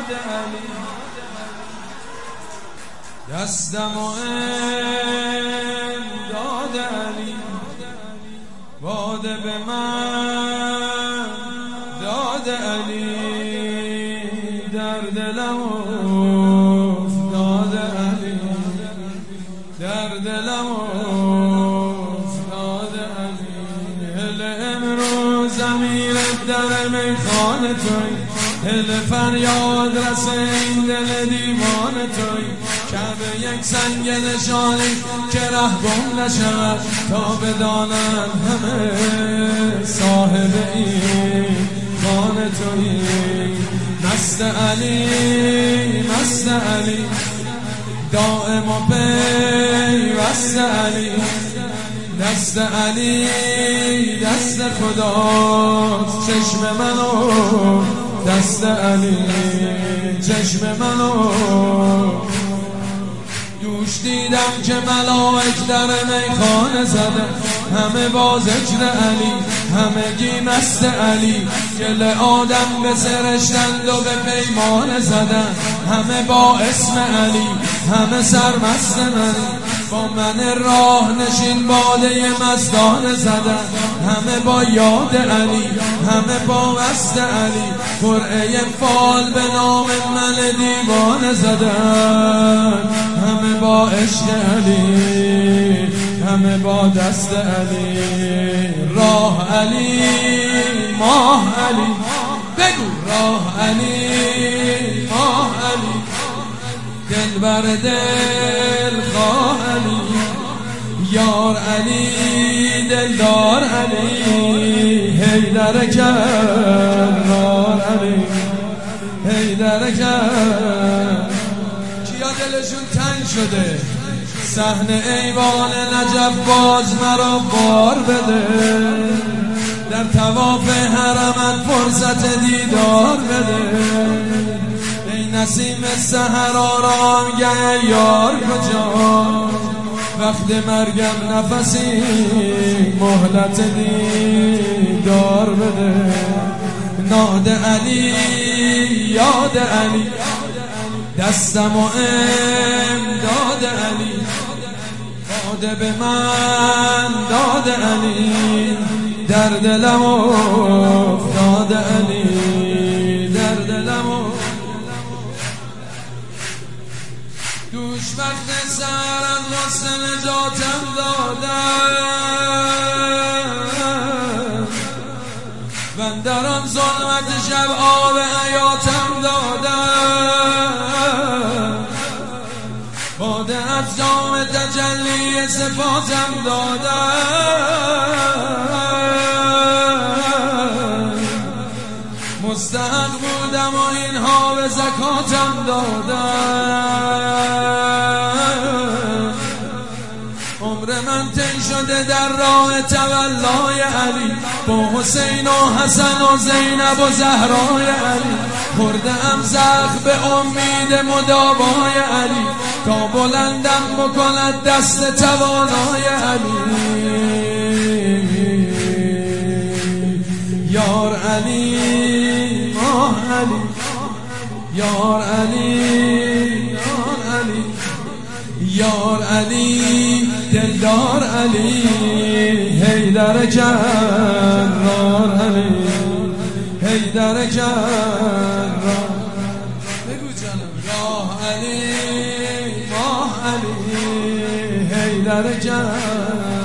دستم و امداد علی، باده به من داد علی، در دلم افتاد علی، در دلم افتاد علی. هل امروز امیر در میخانه توی، هل فریاد رسه این دل دیوان توی. کعبه یک سنگ نشانی که ره گم نشود، تا بدانند همه صاحب این خانه توی. مست علی مست علی، دائم و پیوست علی. دست علی دست خداست، چشم منو دست علی، چشم منو. دوش دیدم که ملائک در میخانه زدن، همه با ذکر علی، همگی مست علی. گل آدم به سرشتند و به پیمان زدن، همه با اسم علی، همه سرمست علی. با من راه نشین باده مستانه زدن، همه با یاد علی، همه با مست علی. قرعه فال به نام من دیوانه زدن، همه با عشق علی، همه با دست علی. راه علی ماه علی، بگو راه علی ماه علی. دل بر دل خواه علی، یار علی دلدار علی. حیدر کرار علی، حیدر کرد. کیا دلشون تنگ شده صحنه ایوان نجف باز مرا بار بده، در طواف حرمت فرصت دیدار بده. ای نسیم سحر آرامگه یار کجا، وقت مرگم نفسی مهلت دیدار بده. ناد علی یاد علی، دستم و امداد علی، باده به من داد علی، در دلم افتاد علی، در دلم. دوش وقت سحر از غصه نجاتم دادم، من در آن ظلمت شب آب حیاتم دادم. باده از جام تجلی صفاتم دادم. مستحق بودم و اینها به زکاتم دادم. عمر من طی شده در راه تولای علی، با حسین و حسن و زینب و زهرای علی. خورده ام زخم به امید مداوای علی، تا بلندم بکند دست توانای علی. یار علی ماه علی، یار علی یار علی، یار علی دلدار علی. حیدر کرار علی، حیدر کرار. بگو جانم راه علی ماه علی، حیدر کرار.